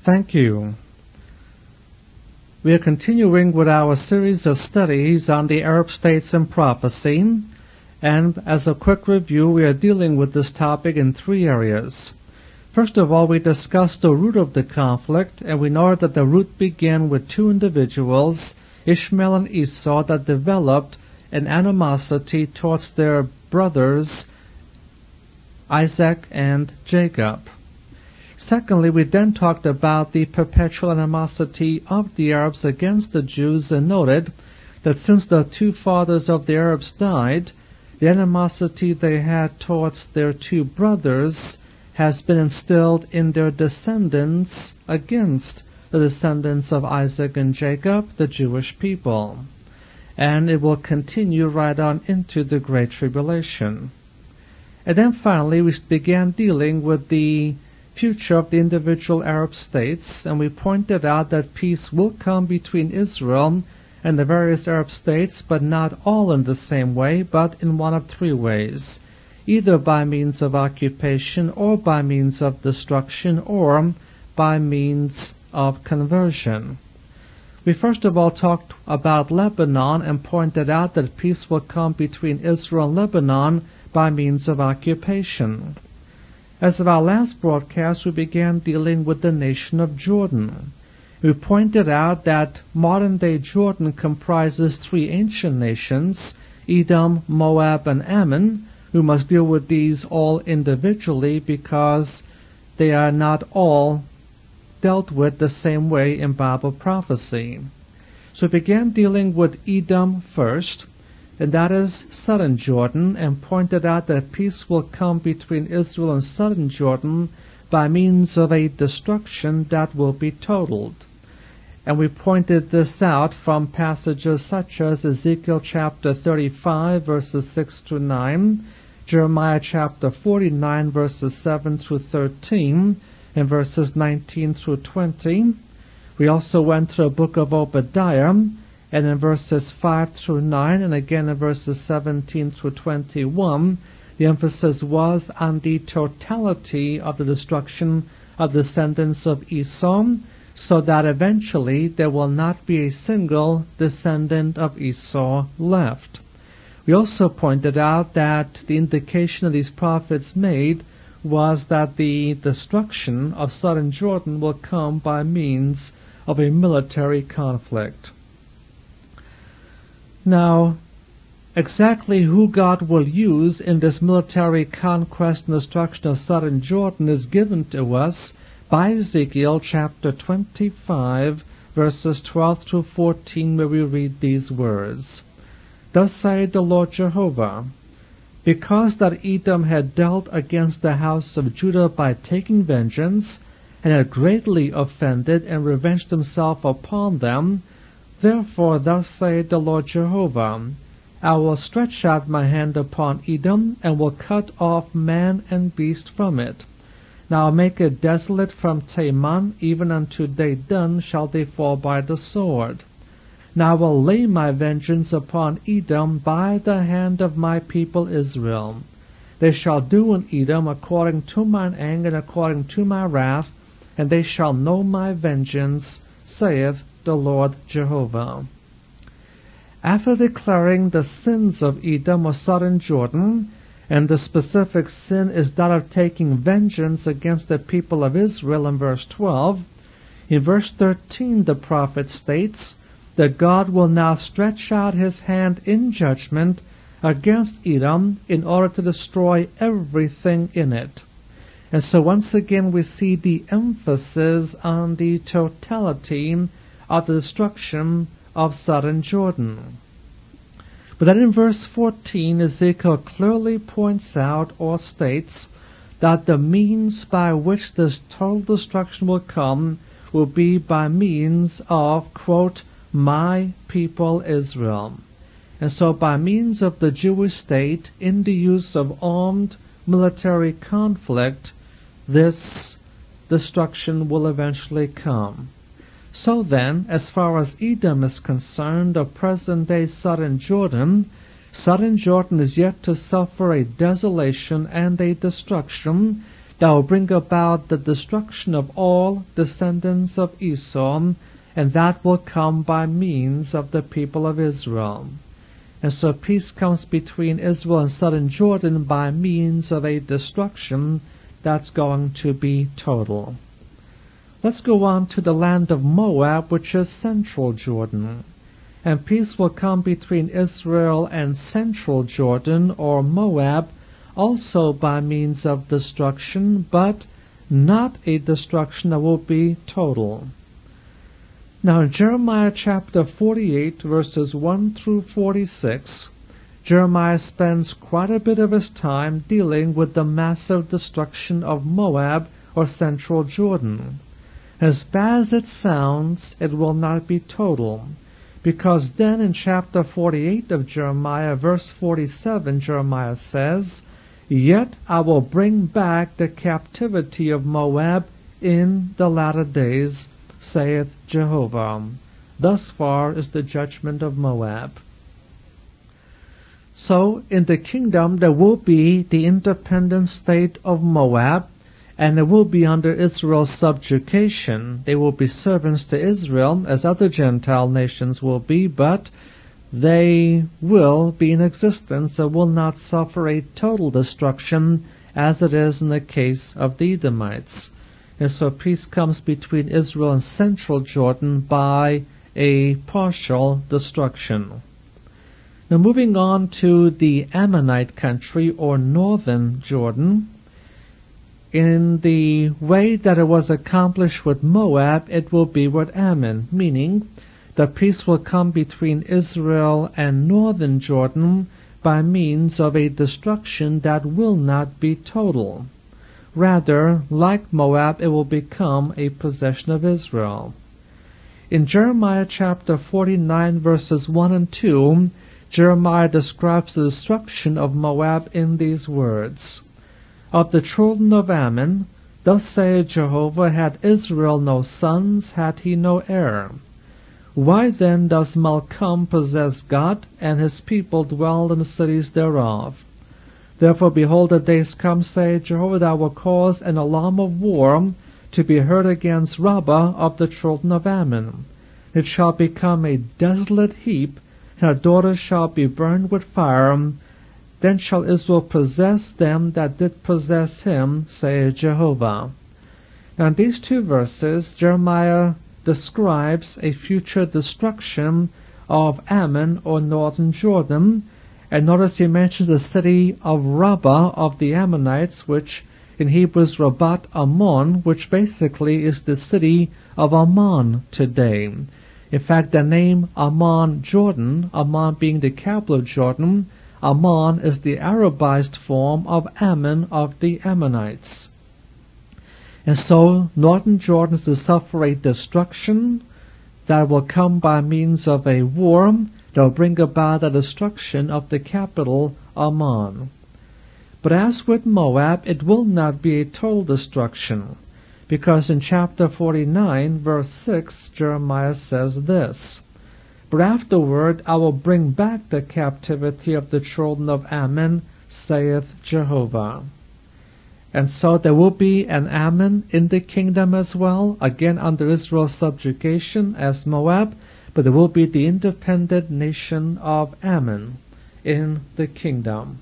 Thank you. We are continuing with our series of studies on the Arab states and prophecy, and as a quick review, we are dealing with this topic in three areas. First of all, we discussed the root of the conflict, and we know that the root began with two individuals, Ishmael and Esau, that developed an animosity towards their brothers, Isaac and Jacob. Secondly, we then talked about the perpetual animosity of the Arabs against the Jews and noted that since the two fathers of the Arabs died, the animosity they had towards their two brothers has been instilled in their descendants against the descendants of Isaac and Jacob, the Jewish people. And it will continue right on into the Great Tribulation. And then finally, we began dealing with the future of the individual Arab states, and we pointed out that peace will come between Israel and the various Arab states, but not all in the same way, but in one of three ways, either by means of occupation or by means of destruction or by means of conversion. We first of all talked about Lebanon and pointed out that peace will come between Israel and Lebanon by means of occupation. As of our last broadcast, we began dealing with the nation of Jordan. We pointed out that modern-day Jordan comprises three ancient nations, Edom, Moab, and Ammon. We must deal with these all individually because they are not all dealt with the same way in Bible prophecy. So we began dealing with Edom first, and that is southern Jordan, and pointed out that peace will come between Israel and southern Jordan by means of a destruction that will be totaled. And we pointed this out from passages such as Ezekiel chapter 35, verses 6 through 9, Jeremiah chapter 49, verses 7 through 13, and verses 19 through 20. We also went through the book of Obadiah, and in verses 5 through 9, and again in verses 17 through 21, the emphasis was on the totality of the destruction of the descendants of Esau, so that eventually there will not be a single descendant of Esau left. We also pointed out that the indication that these prophets made was that the destruction of southern Jordan will come by means of a military conflict. Now, exactly who God will use in this military conquest and destruction of southern Jordan is given to us by Ezekiel chapter 25, verses 12 through 14, where we read these words. Thus saith the Lord Jehovah, because that Edom had dealt against the house of Judah by taking vengeance, and had greatly offended and revenged himself upon them, therefore thus saith the Lord Jehovah, I will stretch out my hand upon Edom, and will cut off man and beast from it. Now I'll make it desolate from Teman, even unto Dedan shall they fall by the sword. Now I will lay my vengeance upon Edom by the hand of my people Israel. They shall do in Edom according to mine anger and according to my wrath, and they shall know my vengeance, saith the Lord Jehovah. After declaring the sins of Edom or southern Jordan, and the specific sin is that of taking vengeance against the people of Israel in verse 12, in verse 13 the prophet states that God will now stretch out his hand in judgment against Edom in order to destroy everything in it. And so once again we see the emphasis on the totality of the destruction of southern Jordan. But then in verse 14, Ezekiel clearly points out or states that the means by which this total destruction will come will be by means of, quote, my people Israel. And so by means of the Jewish state, in the use of armed military conflict, this destruction will eventually come. So then, as far as Edom is concerned, of present-day southern Jordan is yet to suffer a desolation and a destruction that will bring about the destruction of all descendants of Esau, and that will come by means of the people of Israel. And so peace comes between Israel and southern Jordan by means of a destruction that's going to be total. Let's go on to the land of Moab, which is central Jordan. And peace will come between Israel and central Jordan, or Moab, also by means of destruction, but not a destruction that will be total. Now in Jeremiah chapter 48, verses 1 through 46, Jeremiah spends quite a bit of his time dealing with the massive destruction of Moab, or central Jordan. As bad as it sounds, it will not be total, because then in chapter 48 of Jeremiah, verse 47, Jeremiah says, "Yet I will bring back the captivity of Moab in the latter days, saith Jehovah." Thus far is the judgment of Moab. So in the kingdom there will be the independent state of Moab, and it will be under Israel's subjugation. They will be servants to Israel, as other Gentile nations will be, but they will be in existence and will not suffer a total destruction as it is in the case of the Edomites. And so peace comes between Israel and central Jordan by a partial destruction. Now moving on to the Ammonite country, or northern Jordan, in the way that it was accomplished with Moab, it will be with Ammon, meaning the peace will come between Israel and northern Jordan by means of a destruction that will not be total. Rather, like Moab, it will become a possession of Israel. In Jeremiah chapter 49, verses 1 and 2, Jeremiah describes the destruction of Moab in these words: "Of the children of Ammon, thus saith Jehovah, had Israel no sons, had he no heir. Why then does Malcham possess God, and his people dwell in the cities thereof? Therefore, behold, the days come, saith Jehovah, that I will cause an alarm of war to be heard against Rabbah of the children of Ammon. It shall become a desolate heap, and her daughters shall be burned with fire. Then shall Israel possess them that did possess him, saith Jehovah." Now in these two verses, Jeremiah describes a future destruction of Ammon, or northern Jordan, and notice he mentions the city of Rabbah of the Ammonites, which in Hebrew is Rabbat Ammon, which basically is the city of Ammon today. In fact, the name Ammon Jordan, Ammon being the capital of Jordan, Ammon is the Arabized form of Ammon of the Ammonites. And so northern Jordan is to suffer a destruction that will come by means of a war that will bring about the destruction of the capital, Ammon. But as with Moab, it will not be a total destruction, because in chapter 49, verse 6, Jeremiah says this: "But afterward I will bring back the captivity of the children of Ammon, saith Jehovah." And so there will be an Ammon in the kingdom as well, again under Israel's subjugation as Moab, but there will be the independent nation of Ammon in the kingdom.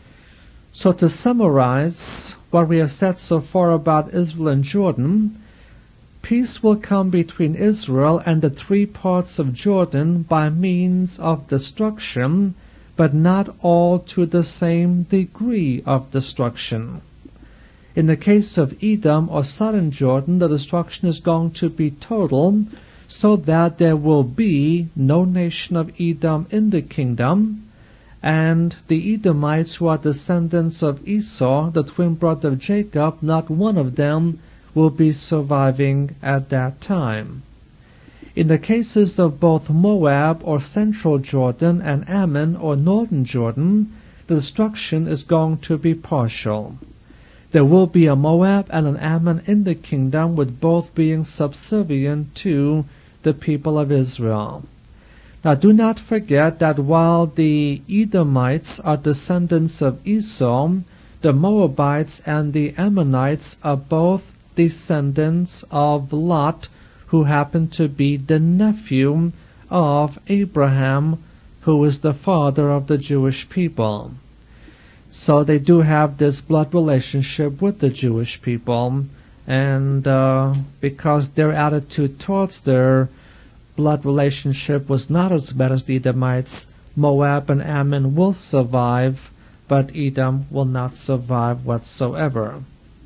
So to summarize what we have said so far about Israel and Jordan, peace will come between Israel and the three parts of Jordan by means of destruction, but not all to the same degree of destruction. In the case of Edom or southern Jordan, the destruction is going to be total, so that there will be no nation of Edom in the kingdom, and the Edomites, who are descendants of Esau, the twin brother of Jacob, not one of them will be surviving at that time. In the cases of both Moab or central Jordan and Ammon or northern Jordan, the destruction is going to be partial. There will be a Moab and an Ammon in the kingdom, with both being subservient to the people of Israel. Now do not forget that while the Edomites are descendants of Esau, the Moabites and the Ammonites are both descendants of Lot, who happened to be the nephew of Abraham, who is the father of the Jewish people. So they do have this blood relationship with the Jewish people, and because their attitude towards their blood relationship was not as bad as the Edomites, Moab and Ammon will survive, but Edom will not survive whatsoever.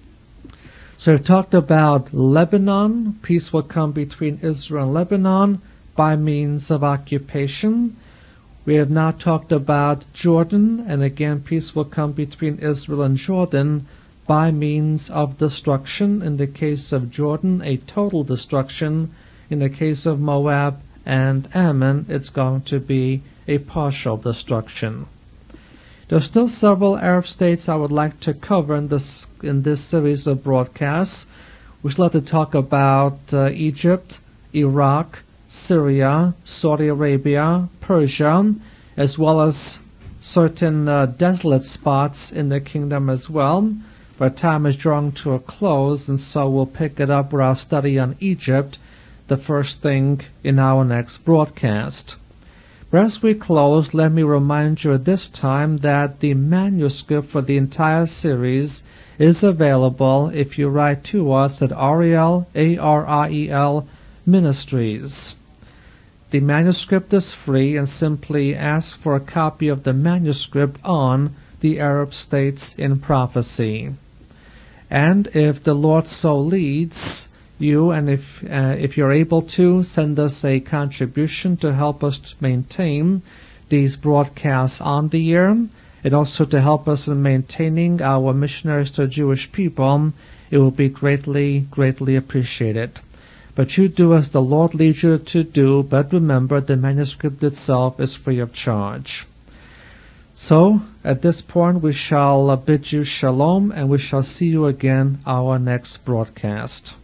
So we've talked about Lebanon. Peace will come between Israel and Lebanon by means of occupation. We have now talked about Jordan, and again peace will come between Israel and Jordan by means of destruction. In the case of Jordan, a total destruction. In the case of Moab and Ammon, it's going to be a partial destruction. There are still several Arab states I would like to cover in this series of broadcasts. We still have to talk about Egypt, Iraq, Syria, Saudi Arabia, Persia, as well as certain desolate spots in the kingdom as well. But time is drawing to a close, and so we'll pick it up with our study on Egypt, the first thing in our next broadcast. But as we close, let me remind you at this time that the manuscript for the entire series is available if you write to us at Ariel, A-R-I-E-L, Ministries. The manuscript is free, and simply ask for a copy of the manuscript on the Arab States in Prophecy. And if the Lord so leads you, and if you're able to, send us a contribution to help us to maintain these broadcasts on the air, and also to help us in maintaining our missionaries to Jewish people, it will be greatly, greatly appreciated. But you do as the Lord leads you to do, but remember the manuscript itself is free of charge. So, at this point we shall bid you shalom, and we shall see you again our next broadcast.